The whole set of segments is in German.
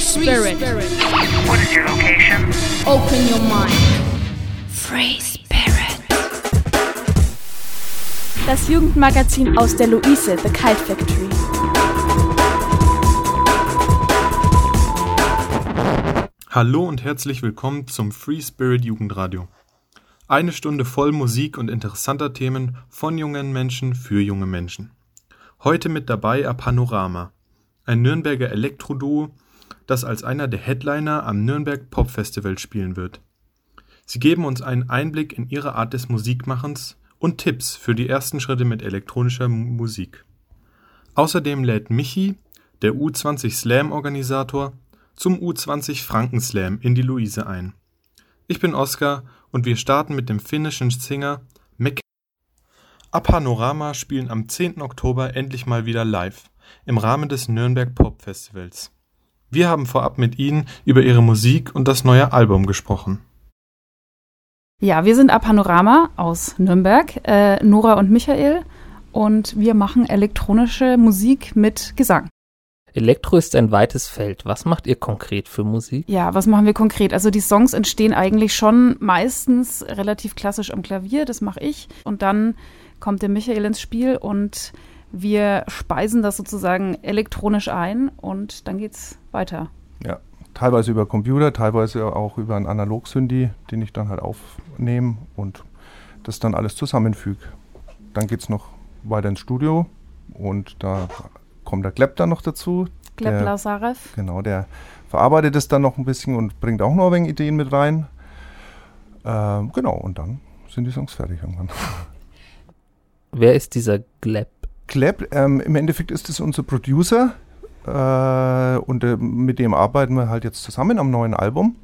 Spirit. What is your location? Open your mind. Free Spirit. Das Jugendmagazin aus der Luise, The Kite Factory. Hallo und herzlich willkommen zum Free Spirit Jugendradio. Eine Stunde voll Musik und interessanter Themen von jungen Menschen für junge Menschen. Heute mit dabei Apanorama, ein Nürnberger Elektroduo, das als einer der Headliner am Nürnberg Pop Festival spielen wird. Sie geben uns einen Einblick in ihre Art des Musikmachens und Tipps für die ersten Schritte mit elektronischer Musik. Außerdem lädt Michi, der U20 Slam-Organisator, zum U20 Franken Slam in die Luise ein. Ich bin Oskar und wir starten mit dem finnischen Singer Apanorama spielen am 10. Oktober endlich mal wieder live im Rahmen des Nürnberg Pop Festivals. Wir haben vorab mit ihnen über ihre Musik und das neue Album gesprochen. Ja, wir sind Apanorama aus Nürnberg, Nora und Michael, und wir machen elektronische Musik mit Gesang. Elektro ist ein weites Feld. Was macht ihr konkret für Musik? Ja, was machen wir konkret? Also die Songs entstehen eigentlich schon meistens relativ klassisch am Klavier, das mache ich. Und dann kommt der Michael ins Spiel und wir speisen das sozusagen elektronisch ein und dann geht's weiter. Ja, teilweise über Computer, teilweise auch über einen Analog-Synthi, den ich dann halt aufnehme und das dann alles zusammenfüge. Dann geht's noch weiter ins Studio und da kommt der Gleb dann noch dazu. Gleb Lazarev. Genau, der verarbeitet es dann noch ein bisschen und bringt auch noch ein wenig Ideen mit rein. Genau, und dann sind die Songs fertig irgendwann. Wer ist dieser Gleb? Gleb, im Endeffekt ist es unser Producer und mit dem arbeiten wir halt jetzt zusammen am neuen Album.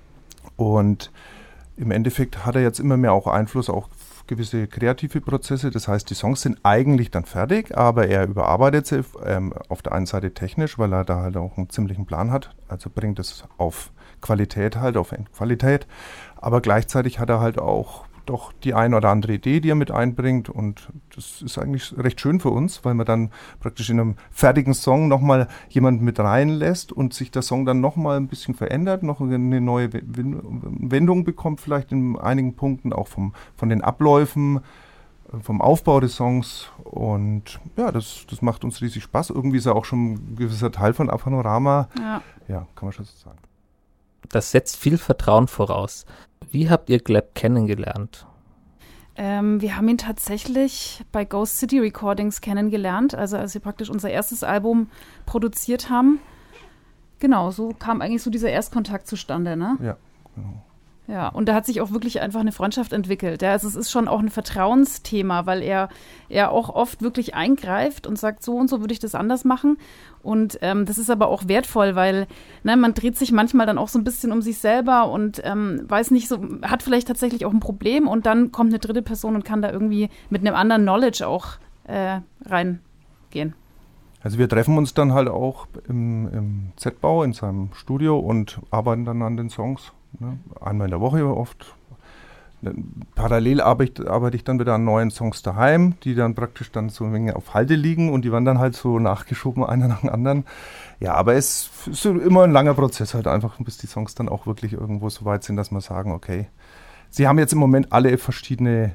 Und im Endeffekt hat er jetzt immer mehr auch Einfluss auf gewisse kreative Prozesse, das heißt, die Songs sind eigentlich dann fertig, aber er überarbeitet sie auf der einen Seite technisch, weil er da halt auch einen ziemlichen Plan hat, also bringt es auf Qualität halt, auf Endqualität, aber gleichzeitig hat er halt auch doch die ein oder andere Idee, die er mit einbringt und das ist eigentlich recht schön für uns, weil man dann praktisch in einem fertigen Song nochmal jemanden mit reinlässt und sich der Song dann nochmal ein bisschen verändert, noch eine neue Wendung bekommt, vielleicht in einigen Punkten auch von den Abläufen, vom Aufbau des Songs und ja, das macht uns riesig Spaß. Irgendwie ist er auch schon ein gewisser Teil von Apanorama. Ja, kann man schon so sagen. Das setzt viel Vertrauen voraus. Wie habt ihr Gleb kennengelernt? Wir haben ihn tatsächlich bei Ghost City Recordings kennengelernt, also als wir praktisch unser erstes Album produziert haben. Genau, so kam eigentlich so dieser Erstkontakt zustande, ne? Ja, genau. Ja, und da hat sich auch wirklich einfach eine Freundschaft entwickelt. Ja, also es ist schon auch ein Vertrauensthema, weil er auch oft wirklich eingreift und sagt, so und so würde ich das anders machen. Und das ist aber auch wertvoll, weil man dreht sich manchmal dann auch so ein bisschen um sich selber und weiß nicht so, hat vielleicht tatsächlich auch ein Problem und dann kommt eine dritte Person und kann da irgendwie mit einem anderen Knowledge auch reingehen. Also wir treffen uns dann halt auch im Z-Bau in seinem Studio und arbeiten dann an den Songs. Ne? Einmal in der Woche oft. Parallel arbeite ich dann wieder an neuen Songs daheim, die dann praktisch dann so ein wenig auf Halde liegen und die werden dann halt so nachgeschoben, einer nach dem anderen. Ja, aber es ist immer ein langer Prozess halt einfach, bis die Songs dann auch wirklich irgendwo so weit sind, dass wir sagen, okay, sie haben jetzt im Moment alle verschiedene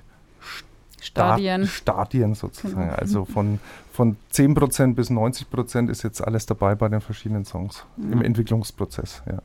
Stadien sozusagen. Genau. Also von 10% bis 90% ist jetzt alles dabei bei den verschiedenen Songs im Entwicklungsprozess, ja.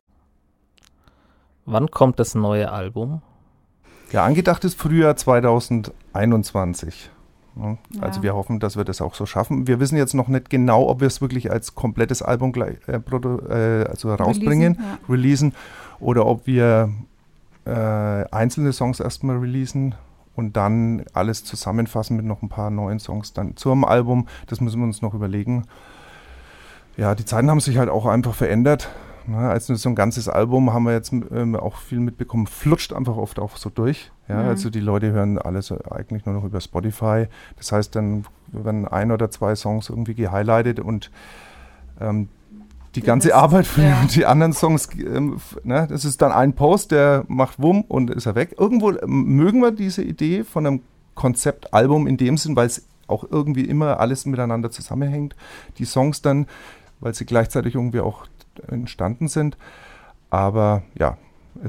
Wann kommt das neue Album? Ja, angedacht ist Frühjahr 2021. Ja, also Ja. wir hoffen, dass wir das auch so schaffen. Wir wissen jetzt noch nicht genau, ob wir es wirklich als komplettes Album rausbringen, releasen, oder ob wir einzelne Songs erstmal releasen und dann alles zusammenfassen mit noch ein paar neuen Songs dann zum Album. Das müssen wir uns noch überlegen. Ja, die Zeiten haben sich halt auch einfach verändert. Ja, also so ein ganzes Album haben wir jetzt auch viel mitbekommen, flutscht einfach oft auch so durch. Ja, also die Leute hören alles eigentlich nur noch über Spotify. Das heißt, dann werden 1 oder 2 Songs irgendwie gehighlightet und die ganze Arbeit für die anderen Songs, das ist dann ein Post, der macht Wumm und ist er weg. Irgendwo mögen wir diese Idee von einem Konzeptalbum in dem Sinn, weil es auch irgendwie immer alles miteinander zusammenhängt. Die Songs dann, weil sie gleichzeitig irgendwie auch entstanden sind. Aber ja,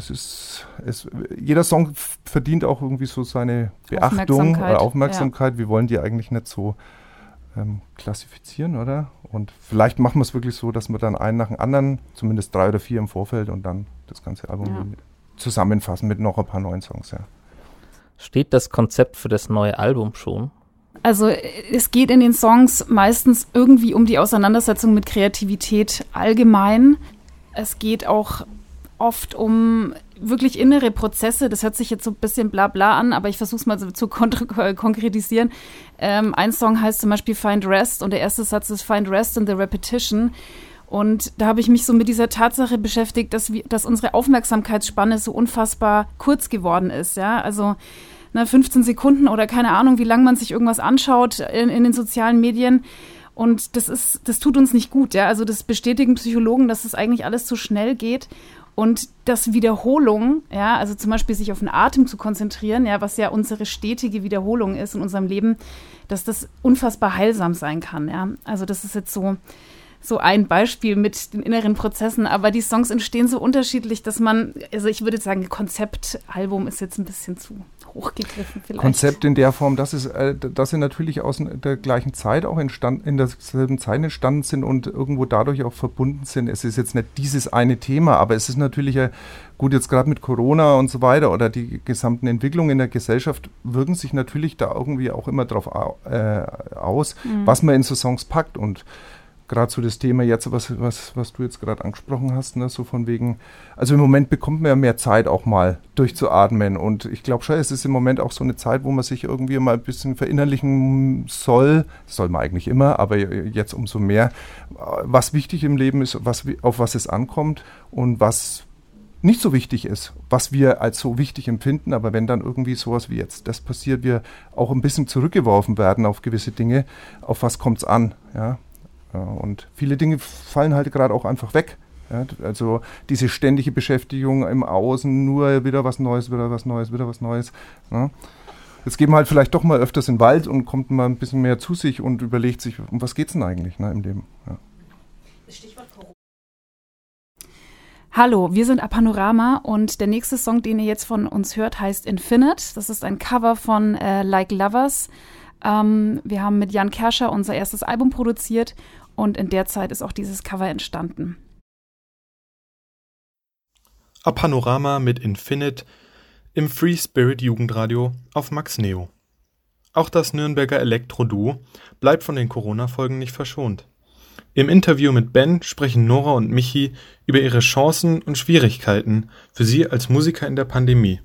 jeder Song verdient auch irgendwie so seine Beachtung oder Aufmerksamkeit. Ja. Wir wollen die eigentlich nicht so klassifizieren, oder? Und vielleicht machen wir es wirklich so, dass wir dann einen nach dem anderen, zumindest 3 oder 4 im Vorfeld und dann das ganze Album zusammenfassen mit noch ein paar neuen Songs, ja. Steht das Konzept für das neue Album schon? Also es geht in den Songs meistens irgendwie um die Auseinandersetzung mit Kreativität allgemein. Es geht auch oft um wirklich innere Prozesse. Das hört sich jetzt so ein bisschen bla bla an, aber ich versuche es mal so zu konkretisieren. Ein Song heißt zum Beispiel Find Rest und der erste Satz ist Find Rest in the Repetition. Und da habe ich mich so mit dieser Tatsache beschäftigt, dass unsere Aufmerksamkeitsspanne so unfassbar kurz geworden ist. Ja? Also 15 Sekunden oder keine Ahnung, wie lange man sich irgendwas anschaut in den sozialen Medien. Und das tut uns nicht gut. Ja? Also das bestätigen Psychologen, dass das eigentlich alles zu schnell geht. Und dass Wiederholung, ja, also zum Beispiel sich auf den Atem zu konzentrieren, ja, was ja unsere stetige Wiederholung ist in unserem Leben, dass das unfassbar heilsam sein kann. Ja? Also das ist jetzt so ein Beispiel mit den inneren Prozessen, aber die Songs entstehen so unterschiedlich, dass also ich würde sagen, Konzeptalbum ist jetzt ein bisschen zu hochgegriffen vielleicht. Konzept in der Form, dass sie natürlich aus der gleichen Zeit auch in derselben Zeit entstanden sind und irgendwo dadurch auch verbunden sind. Es ist jetzt nicht dieses eine Thema, aber es ist natürlich gut, jetzt gerade mit Corona und so weiter oder die gesamten Entwicklungen in der Gesellschaft wirken sich natürlich da irgendwie auch immer drauf aus, was man in so Songs packt. Und gerade so das Thema jetzt, was du jetzt gerade angesprochen hast, ne, so von wegen, also im Moment bekommt man ja mehr Zeit auch mal durchzuatmen und ich glaube schon, es ist im Moment auch so eine Zeit, wo man sich irgendwie mal ein bisschen verinnerlichen soll man eigentlich immer, aber jetzt umso mehr, was wichtig im Leben ist, auf was es ankommt und was nicht so wichtig ist, was wir als so wichtig empfinden, aber wenn dann irgendwie sowas wie jetzt das passiert, wir auch ein bisschen zurückgeworfen werden auf gewisse Dinge, auf was kommt es an, ja. Und viele Dinge fallen halt gerade auch einfach weg. Ja, also diese ständige Beschäftigung im Außen, nur wieder was Neues, wieder was Neues, wieder was Neues. Ja. Jetzt geht man halt vielleicht doch mal öfters in den Wald und kommt mal ein bisschen mehr zu sich und überlegt sich, um was geht's denn eigentlich, ne, im Leben. Ja. Stichwort Corona. Hallo, wir sind Apanorama und der nächste Song, den ihr jetzt von uns hört, heißt Infinite. Das ist ein Cover von Like Lovers. Wir haben mit Jan Kerscher unser erstes Album produziert und in der Zeit ist auch dieses Cover entstanden. Apanorama mit Infinite im Free Spirit Jugendradio auf Max Neo. Auch das Nürnberger Elektro-Duo bleibt von den Corona-Folgen nicht verschont. Im Interview mit Ben sprechen Nora und Michi über ihre Chancen und Schwierigkeiten für sie als Musiker in der Pandemie.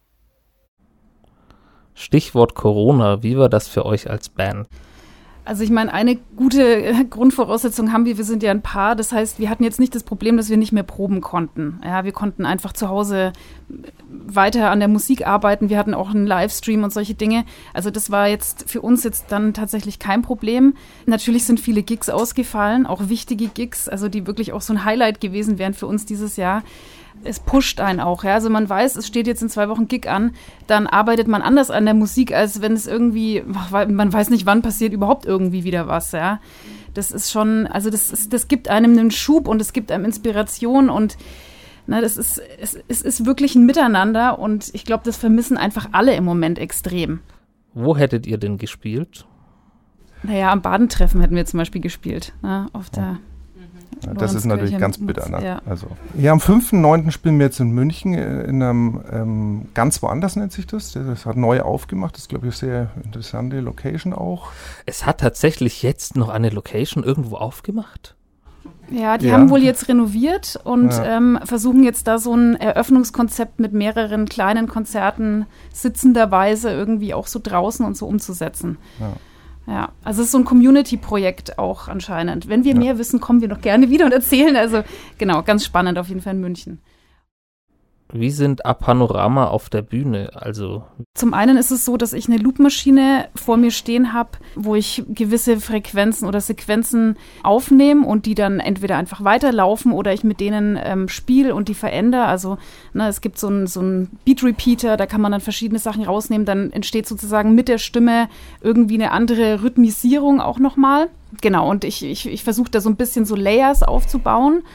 Stichwort Corona, wie war das für euch als Band? Also ich meine, eine gute Grundvoraussetzung haben wir sind ja ein Paar, das heißt, wir hatten jetzt nicht das Problem, dass wir nicht mehr proben konnten. Ja, wir konnten einfach zu Hause weiter an der Musik arbeiten, wir hatten auch einen Livestream und solche Dinge. Also das war jetzt für uns jetzt dann tatsächlich kein Problem. Natürlich sind viele Gigs ausgefallen, auch wichtige Gigs, also die wirklich auch so ein Highlight gewesen wären für uns dieses Jahr. Es pusht einen auch, ja. Also man weiß, es steht jetzt in 2 Wochen Gig an, dann arbeitet man anders an der Musik, als wenn es irgendwie, man weiß nicht, wann passiert überhaupt irgendwie wieder was, ja. Das ist schon, also das gibt einem einen Schub und es gibt einem Inspiration und es ist wirklich ein Miteinander und ich glaube, das vermissen einfach alle im Moment extrem. Wo hättet ihr denn gespielt? Naja, am Badentreffen hätten wir zum Beispiel gespielt, ne, auf der das ist natürlich ganz bitter. Ne? Ja. Also, am 5.9. spielen wir jetzt in München in einem ganz woanders nennt sich das. Das hat neu aufgemacht. Das ist, glaube ich, eine sehr interessante Location auch. Es hat tatsächlich jetzt noch eine Location irgendwo aufgemacht? Ja, die haben wohl jetzt renoviert und versuchen jetzt da so ein Eröffnungskonzept mit mehreren kleinen Konzerten sitzenderweise irgendwie auch so draußen und so umzusetzen. Ja, also es ist so ein Community-Projekt auch anscheinend. Wenn wir mehr wissen, kommen wir noch gerne wieder und erzählen. Also genau, ganz spannend auf jeden Fall in München. Wie sind Apanorama auf der Bühne? Also zum einen ist es so, dass ich eine Loopmaschine vor mir stehen habe, wo ich gewisse Frequenzen oder Sequenzen aufnehme und die dann entweder einfach weiterlaufen oder ich mit denen spiele und die verändere. Also es gibt so einen Beat-Repeater, da kann man dann verschiedene Sachen rausnehmen. Dann entsteht sozusagen mit der Stimme irgendwie eine andere Rhythmisierung auch nochmal. Genau, und ich versuche da so ein bisschen so Layers aufzubauen.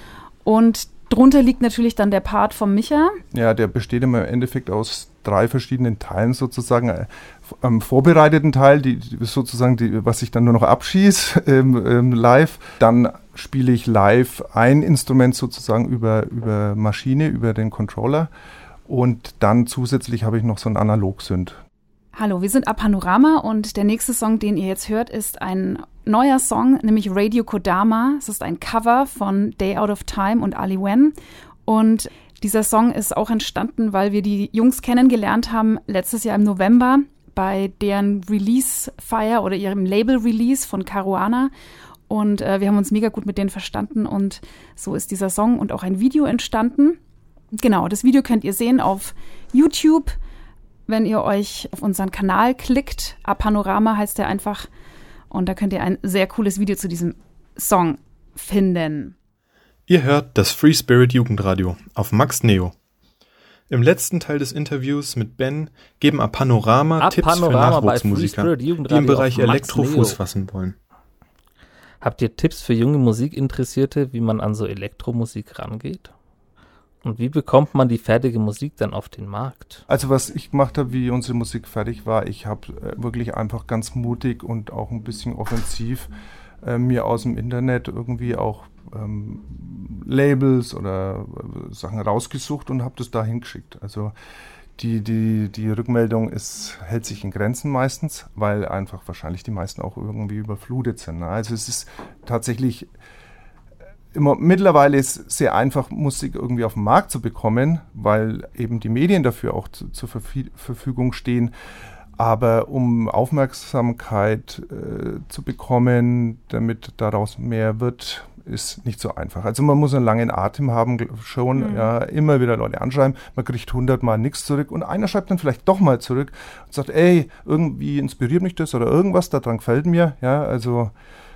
Und drunter liegt natürlich dann der Part vom Micha. Ja, der besteht im Endeffekt aus 3 verschiedenen Teilen sozusagen. Am vorbereiteten Teil, was ich dann nur noch abschieße live. Dann spiele ich live ein Instrument sozusagen über Maschine, über den Controller. Und dann zusätzlich habe ich noch so einen Analog-Synth. Hallo, wir sind Apanorama und der nächste Song, den ihr jetzt hört, ist ein neuer Song, nämlich Radio Kodama. Es ist ein Cover von Day Out of Time und Ali Wen. Und dieser Song ist auch entstanden, weil wir die Jungs kennengelernt haben letztes Jahr im November bei deren Release-Feier oder ihrem Label-Release von Caruana. Und wir haben uns mega gut mit denen verstanden und so ist dieser Song und auch ein Video entstanden. Genau, das Video könnt ihr sehen auf YouTube. Wenn ihr euch auf unseren Kanal klickt, Apanorama heißt der einfach, und da könnt ihr ein sehr cooles Video zu diesem Song finden. Ihr hört das Free Spirit Jugendradio auf Max Neo. Im letzten Teil des Interviews mit Ben geben Apanorama Tipps für Nachwuchsmusiker, die im Bereich Elektro Fuß fassen wollen. Habt ihr Tipps für junge Musikinteressierte, wie man an so Elektromusik rangeht? Und wie bekommt man die fertige Musik dann auf den Markt? Also was ich gemacht habe, wie unsere Musik fertig war, ich habe wirklich einfach ganz mutig und auch ein bisschen offensiv mir aus dem Internet irgendwie auch Labels oder Sachen rausgesucht und habe das da hingeschickt. Also die Rückmeldung hält sich in Grenzen meistens, weil einfach wahrscheinlich die meisten auch irgendwie überflutet sind. Ne? Also es ist tatsächlich mittlerweile ist es sehr einfach, Musik irgendwie auf den Markt zu bekommen, weil eben die Medien dafür auch zur Verfügung stehen. Aber um Aufmerksamkeit zu bekommen, damit daraus mehr wird, ist nicht so einfach. Also man muss einen langen Atem haben schon, ja, immer wieder Leute anschreiben, man kriegt 100-mal nichts zurück und einer schreibt dann vielleicht doch mal zurück und sagt, ey, irgendwie inspiriert mich das oder irgendwas, daran gefällt mir, ja, also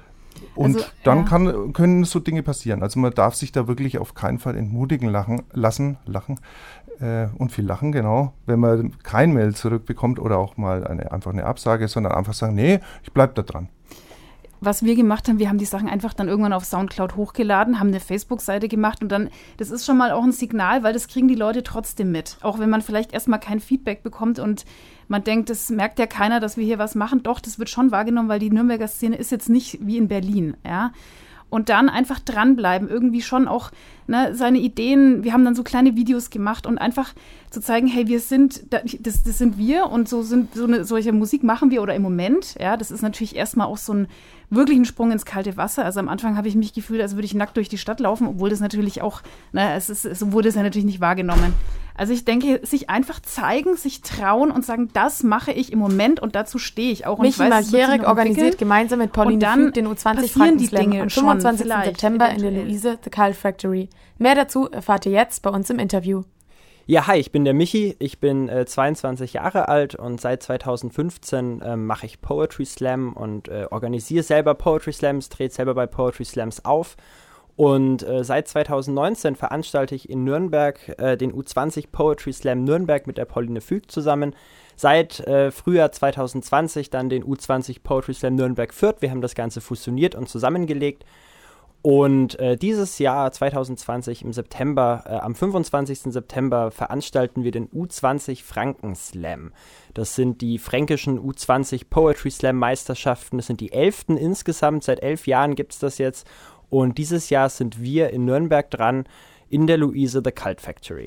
dann können so Dinge passieren. Also man darf sich da wirklich auf keinen Fall entmutigen lassen und viel lachen, genau, wenn man kein Mail zurückbekommt oder auch mal einfach eine Absage, sondern einfach sagen, nee, ich bleib da dran. Was wir gemacht haben, wir haben die Sachen einfach dann irgendwann auf Soundcloud hochgeladen, haben eine Facebook-Seite gemacht und dann, das ist schon mal auch ein Signal, weil das kriegen die Leute trotzdem mit. Auch wenn man vielleicht erstmal kein Feedback bekommt und man denkt, das merkt ja keiner, dass wir hier was machen. Doch, das wird schon wahrgenommen, weil die Nürnberger Szene ist jetzt nicht wie in Berlin, ja. Und dann einfach dranbleiben, irgendwie schon auch seine Ideen, wir haben dann so kleine Videos gemacht und einfach zu zeigen, hey, das sind wir und solche Musik machen wir oder im Moment, ja, das ist natürlich erstmal auch so wirklich ein Sprung ins kalte Wasser. Also am Anfang habe ich mich gefühlt, als würde ich nackt durch die Stadt laufen, obwohl das natürlich auch, so wurde es ja natürlich nicht wahrgenommen. Also ich denke, sich einfach zeigen, sich trauen und sagen, das mache ich im Moment und dazu stehe ich auch. Und Michi Malkierek organisiert gemeinsam mit Pauline Füg den U20 Frankenslam am 25. September in der Luise The Cult Factory. Mehr dazu erfahrt ihr jetzt bei uns im Interview. Ja, hi, ich bin der Michi, ich bin 22 Jahre alt und seit 2015 mache ich Poetry Slam und organisiere selber Poetry Slams, trete selber bei Poetry Slams auf. Und seit 2019 veranstalte ich in Nürnberg den U20 Poetry Slam Nürnberg mit der Pauline Füg zusammen. Seit Frühjahr 2020 dann den U20 Poetry Slam Nürnberg Fürth. Wir haben das Ganze fusioniert und zusammengelegt. Und dieses Jahr 2020 im September, am 25. September veranstalten wir den U20 Frankenslam. Das sind die fränkischen U20 Poetry Slam Meisterschaften. Das sind die 11. insgesamt. Seit 11 Jahren gibt es das jetzt. Und dieses Jahr sind wir in Nürnberg dran, in der Luise The Cult Factory.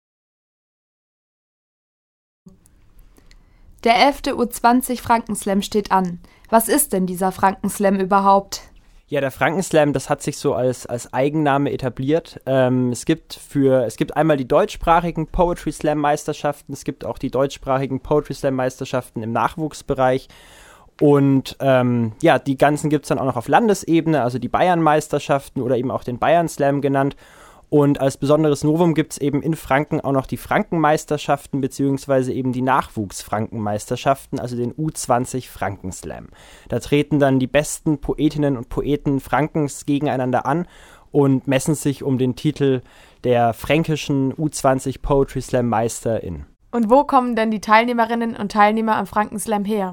Der 11. U20 Frankenslam steht an. Was ist denn dieser Frankenslam überhaupt? Ja, der Frankenslam, das hat sich so als Eigenname etabliert. Es gibt einmal die deutschsprachigen Poetry Slam Meisterschaften, es gibt auch die deutschsprachigen Poetry Slam Meisterschaften im Nachwuchsbereich. Und die ganzen gibt es dann auch noch auf Landesebene, also die Bayern-Meisterschaften oder eben auch den Bayern-Slam genannt. Und als besonderes Novum gibt es eben in Franken auch noch die Frankenmeisterschaften beziehungsweise eben die Nachwuchs-Frankenmeisterschaften, also den U20 Frankenslam. Da treten dann die besten Poetinnen und Poeten Frankens gegeneinander an und messen sich um den Titel der fränkischen U20 Poetry Slam Meisterin. Und wo kommen denn die Teilnehmerinnen und Teilnehmer am Frankenslam her?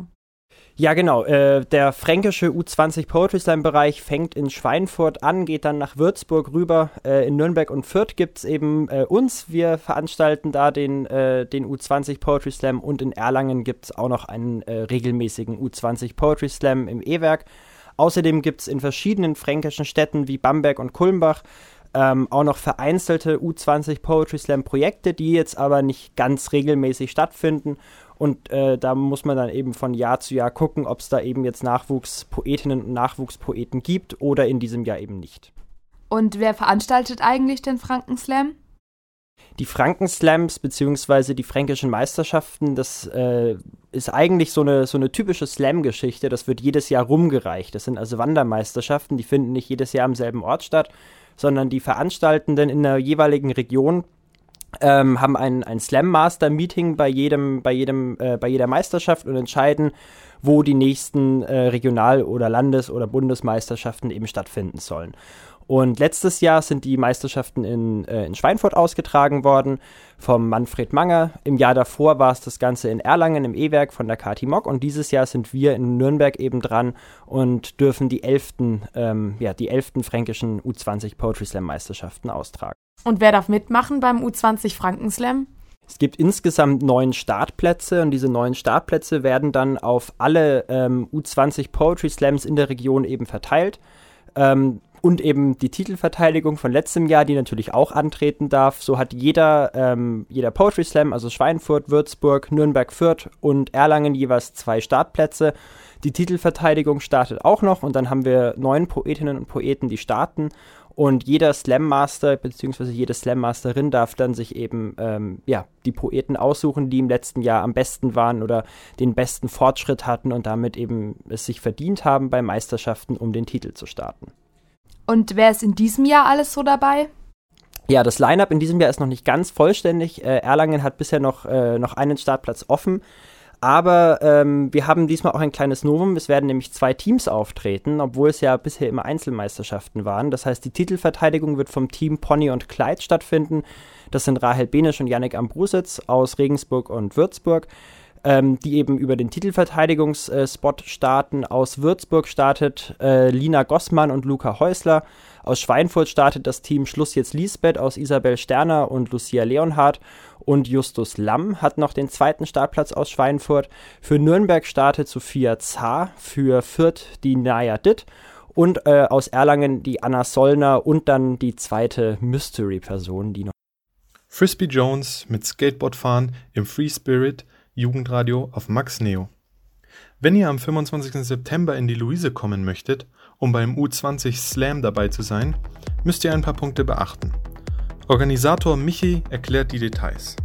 Ja, genau. Der fränkische U20 Poetry Slam Bereich fängt in Schweinfurt an, geht dann nach Würzburg rüber. In Nürnberg und Fürth gibt es eben uns. Wir veranstalten da den U20 Poetry Slam, und in Erlangen gibt es auch noch einen regelmäßigen U20 Poetry Slam im E-Werk. Außerdem gibt es in verschiedenen fränkischen Städten wie Bamberg und Kulmbach auch noch vereinzelte U20 Poetry Slam Projekte, die jetzt aber nicht ganz regelmäßig stattfinden. Und da muss man dann eben von Jahr zu Jahr gucken, ob es da eben jetzt Nachwuchspoetinnen und Nachwuchspoeten gibt oder in diesem Jahr eben nicht. Und wer veranstaltet eigentlich den Frankenslam? Die Frankenslams bzw. die fränkischen Meisterschaften, das ist eigentlich so eine typische Slam-Geschichte. Das wird jedes Jahr rumgereicht. Das sind also Wandermeisterschaften, die finden nicht jedes Jahr am selben Ort statt, sondern die Veranstaltenden in der jeweiligen Region haben ein Slam-Master-Meeting bei jeder Meisterschaft und entscheiden, wo die nächsten Regional- oder Landes- oder Bundesmeisterschaften eben stattfinden sollen. Und letztes Jahr sind die Meisterschaften in Schweinfurt ausgetragen worden vom Manfred Manger. Im Jahr davor war es das Ganze in Erlangen im E-Werk von der Kati Mock, und dieses Jahr sind wir in Nürnberg eben dran und dürfen die 11. fränkischen U20 Poetry Slam Meisterschaften austragen. Und wer darf mitmachen beim U20 Frankenslam? Es gibt insgesamt 9 Startplätze, und diese 9 Startplätze werden dann auf alle U20 Poetry Slams in der Region eben verteilt. Und eben die Titelverteidigung von letztem Jahr, die natürlich auch antreten darf. So hat jeder Poetry Slam, also Schweinfurt, Würzburg, Nürnberg, Fürth und Erlangen jeweils 2 Startplätze. Die Titelverteidigung startet auch noch, und dann haben wir 9 Poetinnen und Poeten, die starten. Und jeder Slam Master bzw. jede Slam Masterin darf dann sich eben die Poeten aussuchen, die im letzten Jahr am besten waren oder den besten Fortschritt hatten und damit eben es sich verdient haben bei Meisterschaften, um den Titel zu starten. Und wer ist in diesem Jahr alles so dabei? Ja, das Line-Up in diesem Jahr ist noch nicht ganz vollständig. Erlangen hat bisher noch einen Startplatz offen. Aber wir haben diesmal auch ein kleines Novum. Es werden nämlich 2 Teams auftreten, obwohl es ja bisher immer Einzelmeisterschaften waren. Das heißt, die Titelverteidigung wird vom Team Pony und Clyde stattfinden. Das sind Rahel Benisch und Yannick Ambrusitz aus Regensburg und Würzburg, die eben über den Titelverteidigungsspot starten. Aus Würzburg startet Lina Gossmann und Luca Häusler. Aus Schweinfurt startet das Team Schluss jetzt Lisbeth aus Isabel Sterner und Lucia Leonhardt. Und Justus Lamm hat noch den 2. Startplatz aus Schweinfurt. Für Nürnberg startet Sophia Zahr, für Fürth die Naya Ditt und aus Erlangen die Anna Sollner und dann die zweite Mystery-Person, die noch. Frisbee Jones mit Skateboardfahren im Free Spirit Jugendradio auf Max Neo. Wenn ihr am 25. September in die Luise kommen möchtet, um beim U20 Slam dabei zu sein, müsst ihr ein paar Punkte beachten. Organisator Michi erklärt die Details.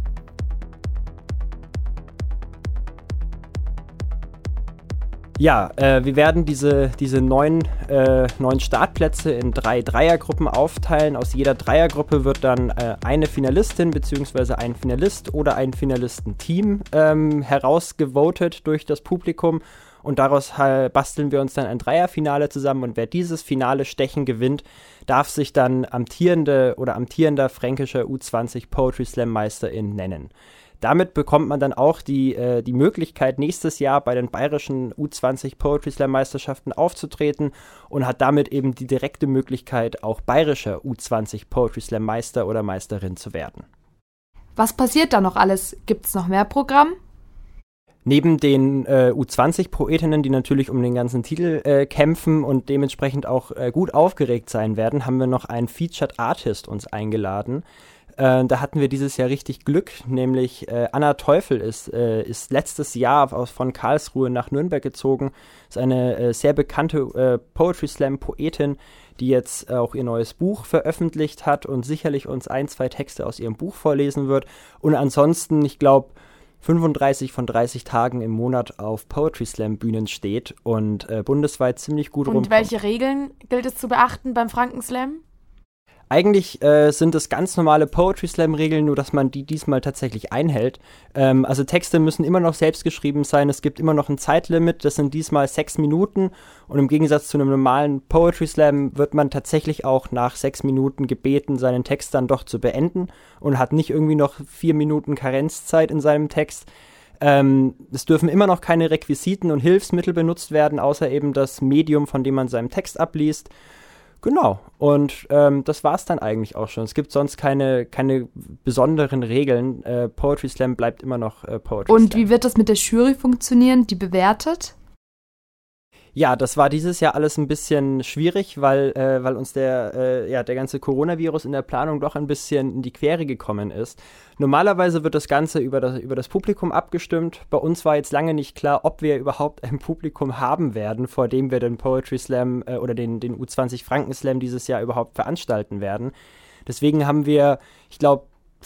Ja, wir werden diese 9 Startplätze in 3 Dreiergruppen aufteilen. Aus jeder Dreiergruppe wird dann eine Finalistin bzw. ein Finalist oder ein Finalistenteam herausgevotet durch das Publikum. Und daraus basteln wir uns dann ein Dreierfinale zusammen. Und wer dieses Finale Stechen gewinnt, darf sich dann amtierender fränkischer U20 Poetry Slam Meisterin nennen. Damit bekommt man dann auch die Möglichkeit, nächstes Jahr bei den bayerischen U20 Poetry Slam Meisterschaften aufzutreten und hat damit eben die direkte Möglichkeit, auch bayerischer U20 Poetry Slam Meister oder Meisterin zu werden. Was passiert da noch alles? Gibt es noch mehr Programm? Neben den U20-Poetinnen, die natürlich um den ganzen Titel kämpfen und dementsprechend auch gut aufgeregt sein werden, haben wir noch einen Featured Artist uns eingeladen. Da hatten wir dieses Jahr richtig Glück, nämlich Anna Teufel ist letztes Jahr von Karlsruhe nach Nürnberg gezogen. Ist eine sehr bekannte Poetry Slam Poetin, die jetzt auch ihr neues Buch veröffentlicht hat und sicherlich uns 1-2 Texte aus ihrem Buch vorlesen wird. Und ansonsten, ich glaube, 35 von 30 Tagen im Monat auf Poetry Slam Bühnen steht und bundesweit ziemlich gut rumkommt. Und welche Regeln gilt es zu beachten beim Frankenslam? Eigentlich sind es ganz normale Poetry Slam Regeln, nur dass man die diesmal tatsächlich einhält. Also Texte müssen immer noch selbst geschrieben sein, es gibt immer noch ein Zeitlimit, das sind diesmal 6 Minuten und im Gegensatz zu einem normalen Poetry Slam wird man tatsächlich auch nach 6 Minuten gebeten, seinen Text dann doch zu beenden und hat nicht irgendwie noch 4 Minuten Karenzzeit in seinem Text. Es dürfen immer noch keine Requisiten und Hilfsmittel benutzt werden, außer eben das Medium, von dem man seinen Text abliest. Genau, und das war es dann eigentlich auch schon. Es gibt sonst keine besonderen Regeln. Poetry Slam bleibt immer noch Poetry Slam. Und wie wird das mit der Jury funktionieren, die bewertet? Ja, das war dieses Jahr alles ein bisschen schwierig, weil uns der ganze Coronavirus in der Planung doch ein bisschen in die Quere gekommen ist. Normalerweise wird das Ganze über das Publikum abgestimmt. Bei uns war jetzt lange nicht klar, ob wir überhaupt ein Publikum haben werden, vor dem wir den Poetry Slam oder den U20 Franken Slam dieses Jahr überhaupt veranstalten werden. Deswegen haben wir, ich glaube,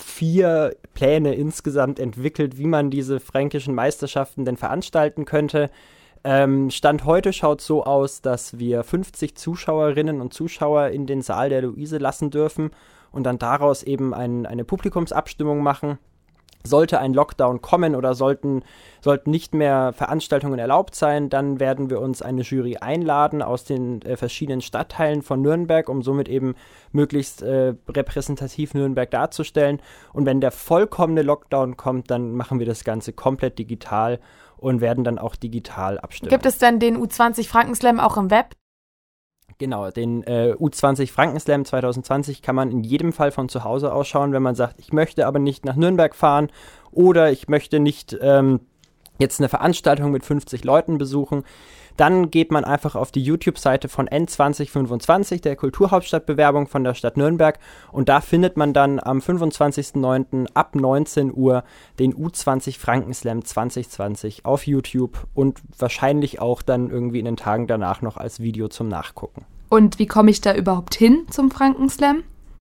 4 Pläne insgesamt entwickelt, wie man diese fränkischen Meisterschaften denn veranstalten könnte. Stand heute schaut so aus, dass wir 50 Zuschauerinnen und Zuschauer in den Saal der Luise lassen dürfen und dann daraus eben eine Publikumsabstimmung machen. Sollte ein Lockdown kommen oder sollten nicht mehr Veranstaltungen erlaubt sein, dann werden wir uns eine Jury einladen aus den verschiedenen Stadtteilen von Nürnberg, um somit eben möglichst repräsentativ Nürnberg darzustellen. Und wenn der vollkommene Lockdown kommt, dann machen wir das Ganze komplett digital und werden dann auch digital abstimmen. Gibt es denn den U20 Franken Slam auch im Web? Genau, den U20 Franken Slam 2020 kann man in jedem Fall von zu Hause aus schauen, wenn man sagt, ich möchte aber nicht nach Nürnberg fahren oder ich möchte nicht jetzt eine Veranstaltung mit 50 Leuten besuchen. Dann geht man einfach auf die YouTube-Seite von N2025, der Kulturhauptstadtbewerbung von der Stadt Nürnberg, und da findet man dann am 25.09. ab 19 Uhr den U20 Franken Slam 2020 auf YouTube und wahrscheinlich auch dann irgendwie in den Tagen danach noch als Video zum Nachgucken. Und wie komme ich da überhaupt hin zum Franken Slam?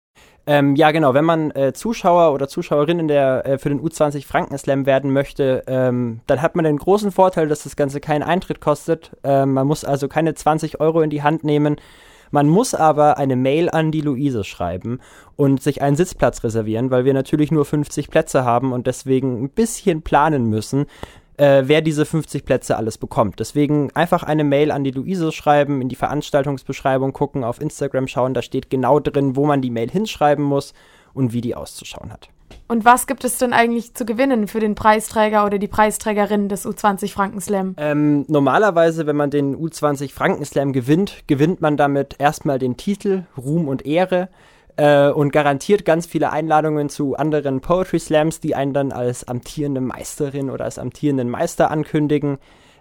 Ja, genau. Wenn man Zuschauer oder Zuschauerin für den U20 Franken Slam werden möchte, dann hat man den großen Vorteil, dass das Ganze keinen Eintritt kostet. Man muss also keine 20 € in die Hand nehmen. Man muss aber eine Mail an die Luise schreiben und sich einen Sitzplatz reservieren, weil wir natürlich nur 50 Plätze haben und deswegen ein bisschen planen müssen, wer diese 50 Plätze alles bekommt. Deswegen einfach eine Mail an die Luise schreiben, in die Veranstaltungsbeschreibung gucken, auf Instagram schauen, da steht genau drin, wo man die Mail hinschreiben muss und wie die auszuschauen hat. Und was gibt es denn eigentlich zu gewinnen für den Preisträger oder die Preisträgerin des U20 Franken Slam? Normalerweise, wenn man den U20 Franken Slam gewinnt man damit erstmal den Titel, Ruhm und Ehre, und garantiert ganz viele Einladungen zu anderen Poetry Slams, die einen dann als amtierende Meisterin oder als amtierenden Meister ankündigen.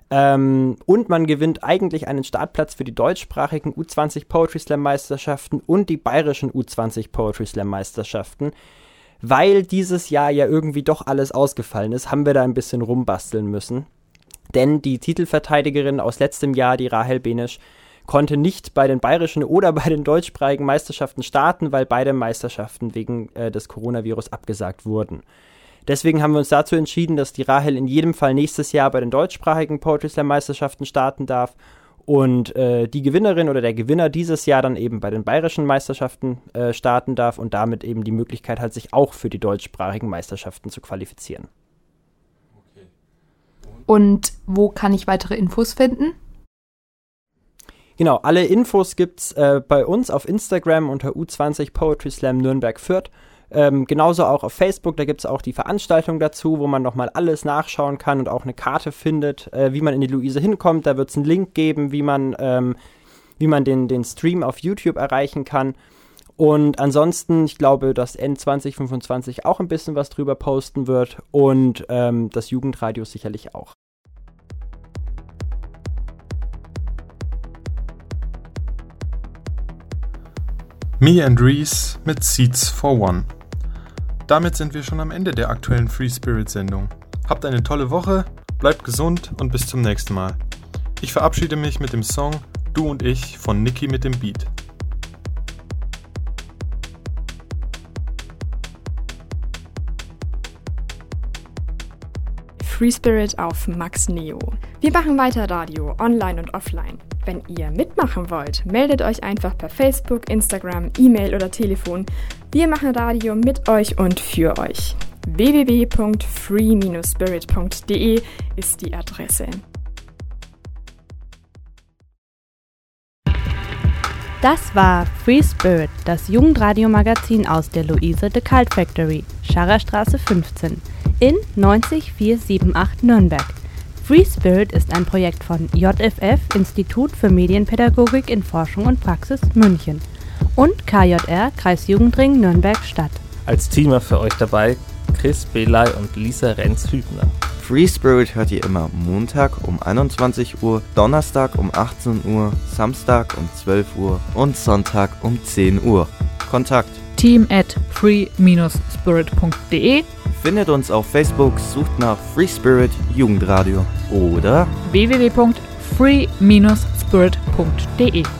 Und man gewinnt eigentlich einen Startplatz für die deutschsprachigen U20 Poetry Slam Meisterschaften und die bayerischen U20 Poetry Slam Meisterschaften. Weil dieses Jahr ja irgendwie doch alles ausgefallen ist, haben wir da ein bisschen rumbasteln müssen. Denn die Titelverteidigerin aus letztem Jahr, die Rahel Benisch, konnte nicht bei den bayerischen oder bei den deutschsprachigen Meisterschaften starten, weil beide Meisterschaften wegen des Coronavirus abgesagt wurden. Deswegen haben wir uns dazu entschieden, dass die Rahel in jedem Fall nächstes Jahr bei den deutschsprachigen Poetry Slam Meisterschaften starten darf und die Gewinnerin oder der Gewinner dieses Jahr dann eben bei den bayerischen Meisterschaften starten darf und damit eben die Möglichkeit hat, sich auch für die deutschsprachigen Meisterschaften zu qualifizieren. Und wo kann ich weitere Infos finden? Genau, alle Infos gibt's bei uns auf Instagram unter U20 Poetry Slam Nürnberg Fürth. Genauso auch auf Facebook, da gibt's auch die Veranstaltung dazu, wo man nochmal alles nachschauen kann und auch eine Karte findet, wie man in die Luise hinkommt. Da wird's einen Link geben, wie man den Stream auf YouTube erreichen kann. Und ansonsten, ich glaube, dass N2025 auch ein bisschen was drüber posten wird und das Jugendradio sicherlich auch. Me and Reese mit Seats for One. Damit sind wir schon am Ende der aktuellen Free Spirit Sendung. Habt eine tolle Woche, bleibt gesund und bis zum nächsten Mal. Ich verabschiede mich mit dem Song Du und ich von Niki mit dem Beat. Free Spirit auf Max Neo. Wir machen weiter Radio, online und offline. Wenn ihr mitmachen wollt, meldet euch einfach per Facebook, Instagram, E-Mail oder Telefon. Wir machen Radio mit euch und für euch. www.free-spirit.de ist die Adresse. Das war Free Spirit, das Jugendradio-Magazin aus der Luise The Cult Factory, Scharerstraße 15. in 90478 Nürnberg. Free Spirit ist ein Projekt von JFF, Institut für Medienpädagogik in Forschung und Praxis München, und KJR, Kreisjugendring Nürnberg-Stadt. Als Teamer für euch dabei Chris Belay und Lisa Renz-Hübner. Free Spirit hört ihr immer Montag um 21 Uhr, Donnerstag um 18 Uhr, Samstag um 12 Uhr und Sonntag um 10 Uhr. Kontakt: team@free-spirit.de. Findet uns auf Facebook, sucht nach Free Spirit Jugendradio oder www.free-spirit.de.